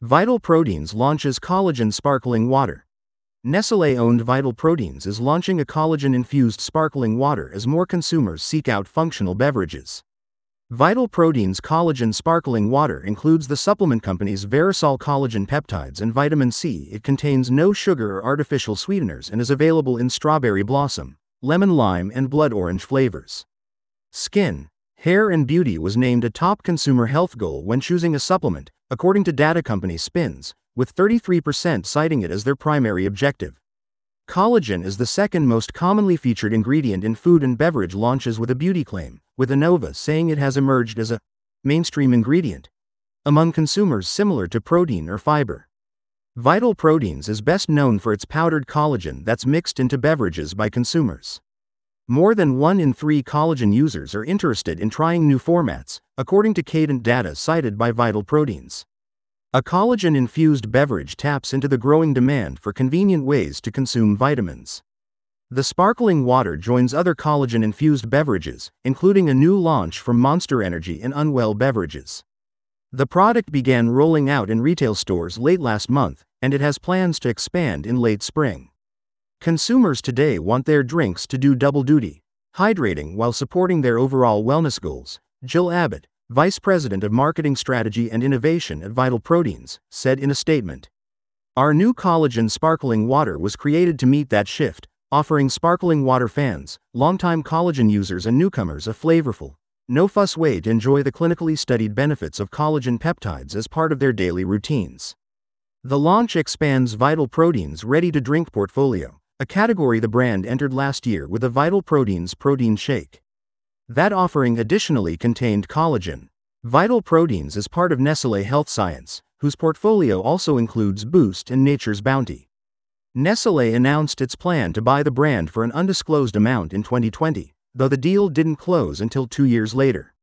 Vital Proteins launches collagen sparkling water. Nestlé-owned Vital Proteins is launching a collagen-infused sparkling water as more consumers seek out functional beverages. Vital Proteins collagen sparkling water includes the supplement company's Verisol collagen peptides and vitamin C. It contains no sugar or artificial sweeteners and is available in strawberry blossom, lemon lime and blood orange flavors. Skin, hair and beauty was named a top consumer health goal when choosing a supplement, according to data company Spins, with 33% citing it as their primary objective. Collagen is the second most commonly featured ingredient in food and beverage launches with a beauty claim, with Innova saying it has emerged as a mainstream ingredient among consumers similar to protein or fiber. Vital Proteins is best known for its powdered collagen that's mixed into beverages by consumers. More than 1 in 3 collagen users are interested in trying new formats, according to Cadent data cited by Vital Proteins. A collagen-infused beverage taps into the growing demand for convenient ways to consume vitamins. The sparkling water joins other collagen-infused beverages, including a new launch from Monster Energy and Unwell Beverages. The product began rolling out in retail stores late last month, and it has plans to expand in late spring. Consumers today want their drinks to do double duty, hydrating while supporting their overall wellness goals, Jill Abbott, Vice President of Marketing Strategy and Innovation at Vital Proteins, said in a statement. Our new collagen sparkling water was created to meet that shift, offering sparkling water fans, longtime collagen users and newcomers a flavorful, no-fuss way to enjoy the clinically studied benefits of collagen peptides as part of their daily routines. The launch expands Vital Proteins' ready-to-drink portfolio, a category the brand entered last year with a Vital Proteins protein shake. That offering additionally contained collagen. Vital Proteins is part of Nestlé Health Science, whose portfolio also includes Boost and Nature's Bounty. Nestlé announced its plan to buy the brand for an undisclosed amount in 2020, though the deal didn't close until 2 years later.